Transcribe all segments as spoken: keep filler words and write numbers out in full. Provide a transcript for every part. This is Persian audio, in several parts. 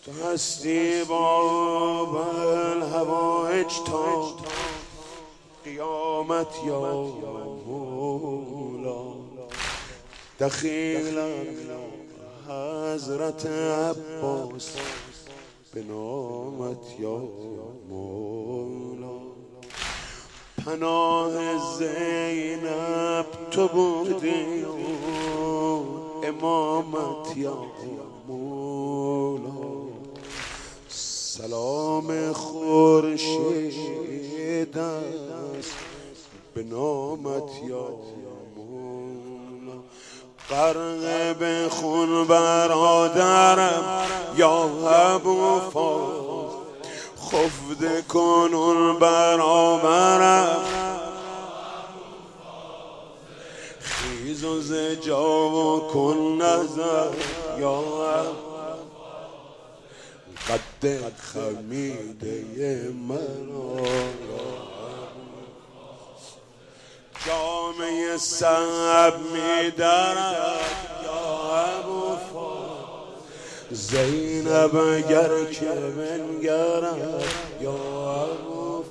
تو هستی باب الهوایج تا قیامت یا مولا. دخیلا حضرت عباس به نامت یا مولا. پناه زینب تو بودی امامت یا مولا. سلام خورشید است به نامت یا مولا. غرق به خون برادرم یا ابوالفضل، خفته کنون برابرم خیز و زجا و کن نظر یا قد خمیده مرا. جامعه صعب می‌دارد یا ابوالفضل، زینب اگر که بنگرد یا ابوالفضل.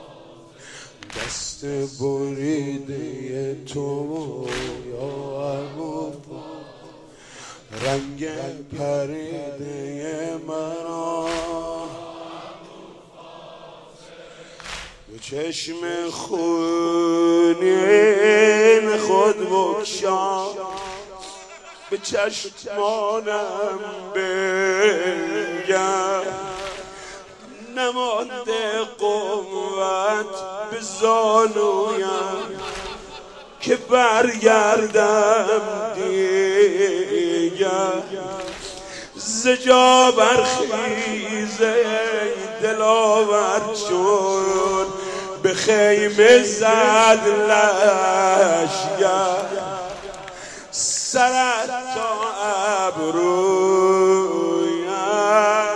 دست بریده تو یا ابوالفضل، رنگ پریده مرا. دو چشم خونین خود بگشا، به چشمانم بنگر. نمانده قوت به زانویم که برگردم دیگر. زجا برخیزه دلاور چون به خیمه زد لشگر. سرت تا ابرویم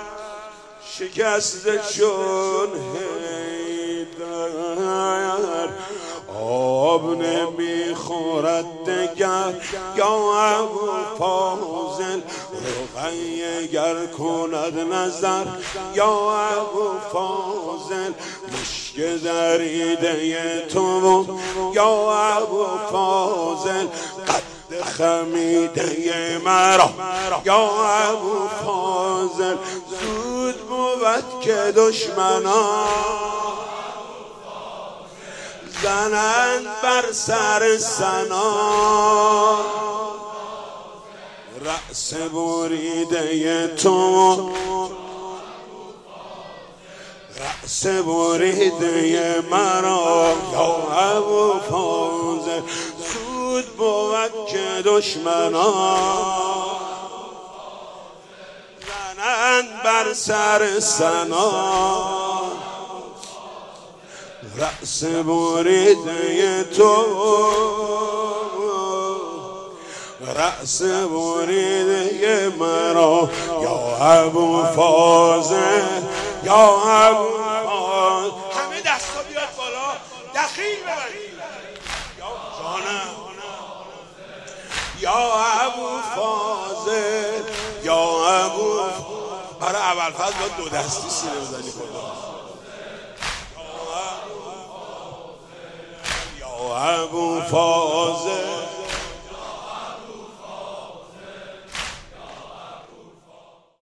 شکسته چون حیدر. آب نمیخورد دگر یا ابوالفاضل، رقیه گر کند نظر یا ابوالفاضل. مشک دریده تو یا ابوالفاضل، قد خمیده مرا یا ابوالفاضل. زود بود که دشمنان زنند بر سر سنا. رأس بریده تو رأس بریده مرا یا ابوالفاضل. زود بود که دشمنان زنند بر سر سنا. رأس بریده تو رأس بریده مرا یا ابوالفاضل یا ابوالفاضل. همه دستا بیاد بالا، دخیل ببرید یا جانم یا ابوالفاضل یا ابوالفاضل. برای ابوالفضل باید دو دستی سینه بزنی خدا. یا ابوالفاضل